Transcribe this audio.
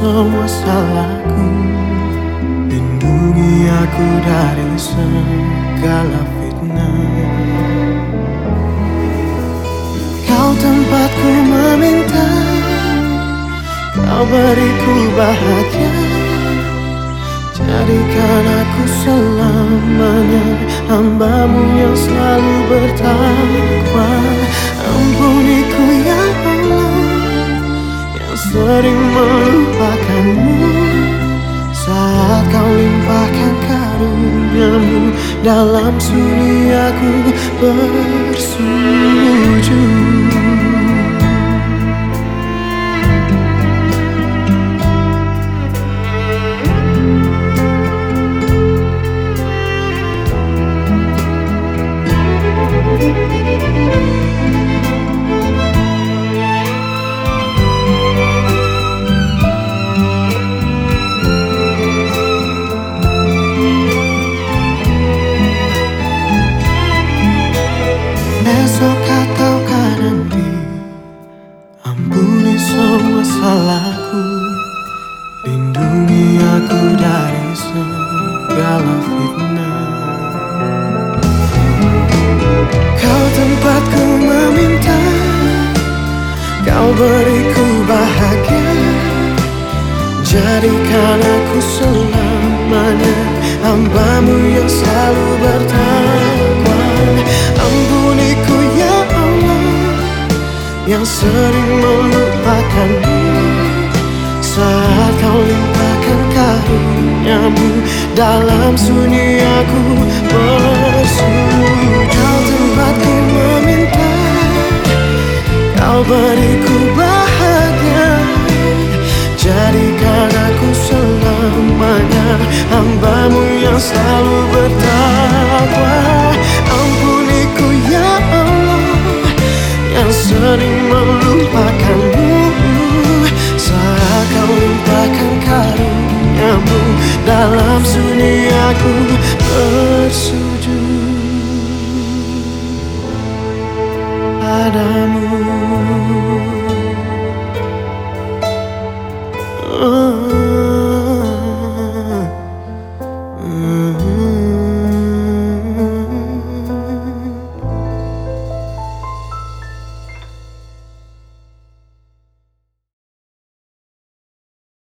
semua salahku. Lindungi aku dari segala fitnah. Kau tempatku meminta, kau beriku bahagia. Jadikan aku selamanya hamba-Mu yang selalu bertakwa. Ampuniku ya Allah, yang sering melupakan-Mu. Saat Kau limpahkan karunia-Mu, dalam sunyi aku bersujud. Besok ataukah nanti, ampuni semua salahku. Lindungi aku dari segala fitnah. Kau tempatku meminta, Kau beriku bahagia. Jadikan aku selamanya hamba-Mu yang selalu bertakwa. Ampuniku ya Allah, yang sering melupakan-Mu. Saat Kau limpahkan karunia-Mu, dalam sunyi aku